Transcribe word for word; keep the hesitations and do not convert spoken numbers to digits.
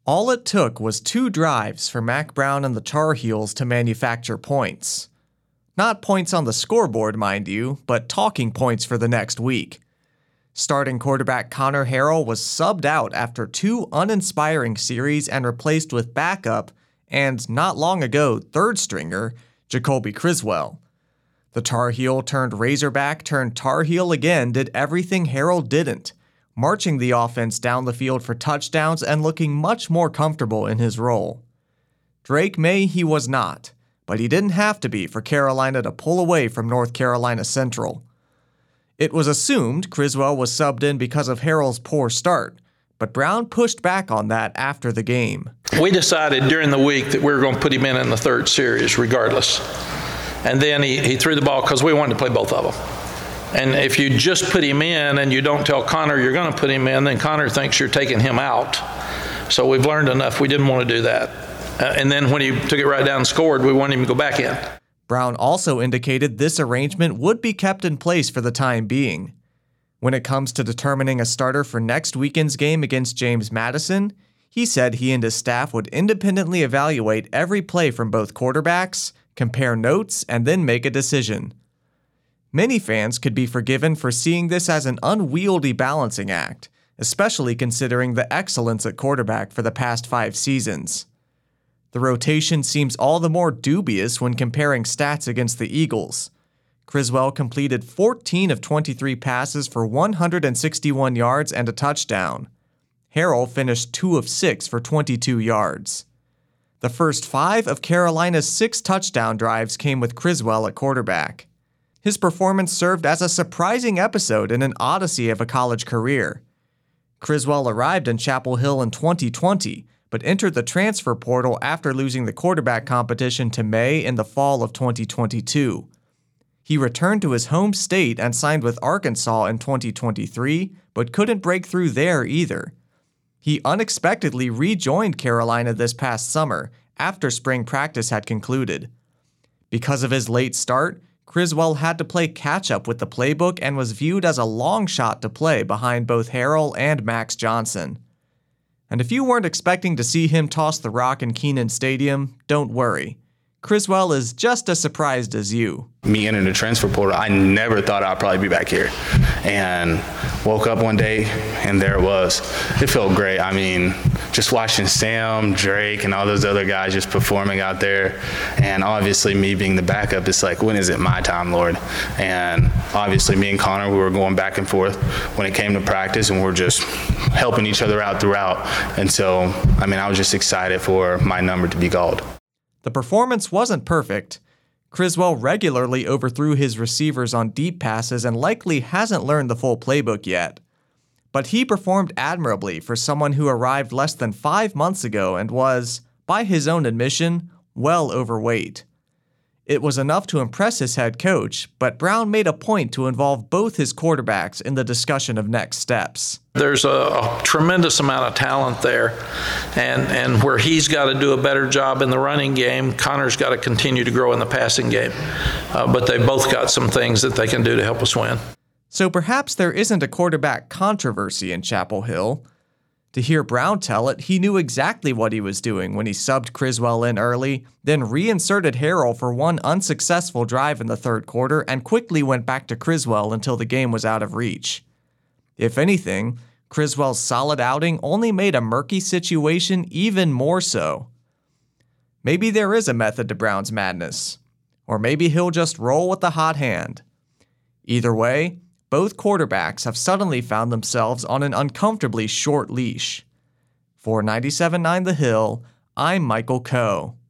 All it took was two drives for Mack Brown and the Tar Heels to manufacture points. Not points on the scoreboard, mind you, but talking points for the next week. Starting quarterback Connor Harrell was subbed out after two uninspiring series and replaced with backup and, not long ago, third stringer, Jacoby Criswell. The Tar Heel turned Razorback turned Tar Heel again did everything Harrell didn't, marching the offense down the field for touchdowns and looking much more comfortable in his role. Drake May he was not, but he didn't have to be for Carolina to pull away from North Carolina Central. It was assumed Criswell was subbed in because of Harrell's poor start, but Brown pushed back on that after the game. We decided during the week that we were going to put him in in the third series regardless. And then he, he threw the ball because we wanted to play both of them. And if you just put him in and you don't tell Connor you're going to put him in, then Connor thinks you're taking him out. So we've learned enough. We didn't want to do that. Uh, and then when he took it right down and scored, we wanted him to go back in. Brown also indicated this arrangement would be kept in place for the time being. When it comes to determining a starter for next weekend's game against James Madison, he said he and his staff would independently evaluate every play from both quarterbacks, compare notes, and then make a decision. Many fans could be forgiven for seeing this as an unwieldy balancing act, especially considering the excellence at quarterback for the past five seasons. The rotation seems all the more dubious when comparing stats against the Eagles. Criswell completed fourteen of twenty-three passes for one hundred sixty-one yards and a touchdown. Harrell finished two of six for twenty-two yards. The first five of Carolina's six touchdown drives came with Criswell at quarterback. His performance served as a surprising episode in an odyssey of a college career. Criswell arrived in Chapel Hill in twenty twenty, but entered the transfer portal after losing the quarterback competition to May in the fall of twenty twenty-two. He returned to his home state and signed with Arkansas in twenty twenty-three, but couldn't break through there either. He unexpectedly rejoined Carolina this past summer after spring practice had concluded. Because of his late start, Criswell had to play catch-up with the playbook and was viewed as a long shot to play behind both Harrell and Max Johnson. And if you weren't expecting to see him toss the rock in Kenan Stadium, don't worry. Criswell is just as surprised as you. Me entering the transfer portal, I never thought I'd probably be back here. And woke up one day, and there it was. It felt great. I mean, just watching Sam, Drake, and all those other guys just performing out there. And obviously me being the backup, it's like, when is it my time, Lord? And obviously me and Connor, we were going back and forth when it came to practice, and we're just helping each other out throughout. And so, I mean, I was just excited for my number to be called. The performance wasn't perfect. Criswell regularly overthrew his receivers on deep passes and likely hasn't learned the full playbook yet. But he performed admirably for someone who arrived less than five months ago and was, by his own admission, well overweight. It was enough to impress his head coach, but Brown made a point to involve both his quarterbacks in the discussion of next steps. There's a, a tremendous amount of talent there, and, and where he's got to do a better job in the running game, Connor's got to continue to grow in the passing game. Uh, but they both got some things that they can do to help us win. So perhaps there isn't a quarterback controversy in Chapel Hill. To hear Brown tell it, he knew exactly what he was doing when he subbed Criswell in early, then reinserted Harrell for one unsuccessful drive in the third quarter and quickly went back to Criswell until the game was out of reach. If anything, Criswell's solid outing only made a murky situation even more so. Maybe there is a method to Brown's madness, or maybe he'll just roll with the hot hand. Either way, both quarterbacks have suddenly found themselves on an uncomfortably short leash. For ninety-seven point nine The Hill, I'm Michael Coe.